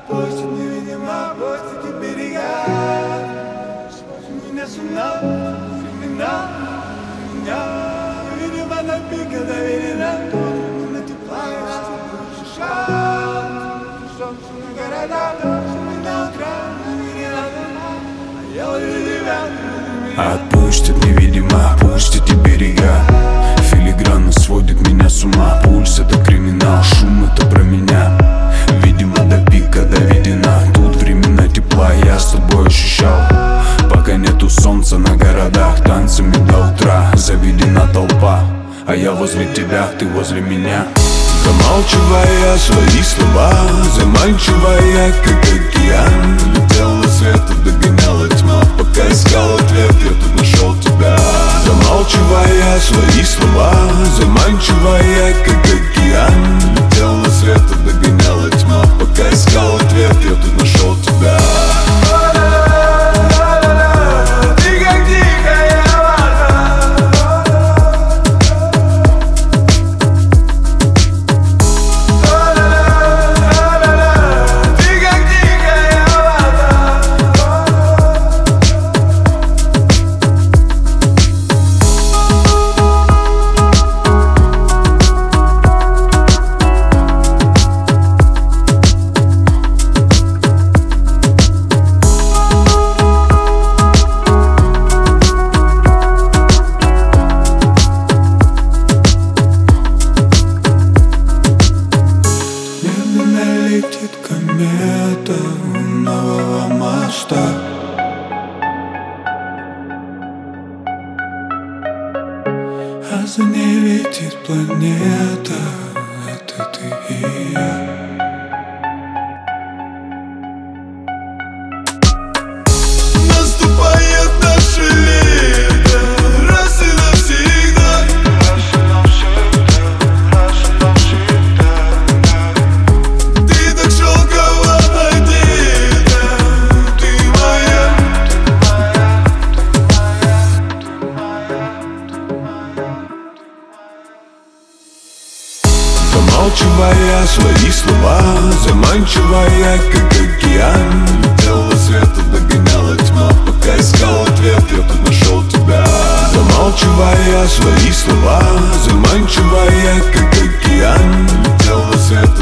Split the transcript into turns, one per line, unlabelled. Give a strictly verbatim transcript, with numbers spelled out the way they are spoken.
Отпустит невидимо, опустит и берега. Сводит меня с ума, времена, меня. Видимо, на пике доверена, тоже именно тепла. Я с тобой ощущал, солнце на города, тоже на утра, не надо, а я ловлю тебя.
Отпустит невидимо, опустит и берега. Филигранно сводит меня с ума. Пульс — это криминал, шум — это про меня. Видимо, до пика доведена. Тут времена тепла я с тобой ощущал. Пока нету солнца на городах, танцами до утра заведена толпа. А я возле тебя, ты возле меня. Замалчивая свои слова, заманчивая, как океан. Летел на свет и догоняла тьма. Пока искал ответ, я тут нашел тебя. Замалчивая свои слова, заманчивая, как океан. Летел на свет и догоняла тьма. Пока искал ответ, я тут нашел тебя. Летит комета у нового моста. А за ней летит планета. Это ты и я. Наступает наше лето, раз и навсегда. Замалчивая свои слова, заманчивая, как океан. Летел на свет и догоняла тьма. Пока искал ответ, я тут нашел тебя. Замалчивая свои слова, заманчивая, как океан. Летел на свет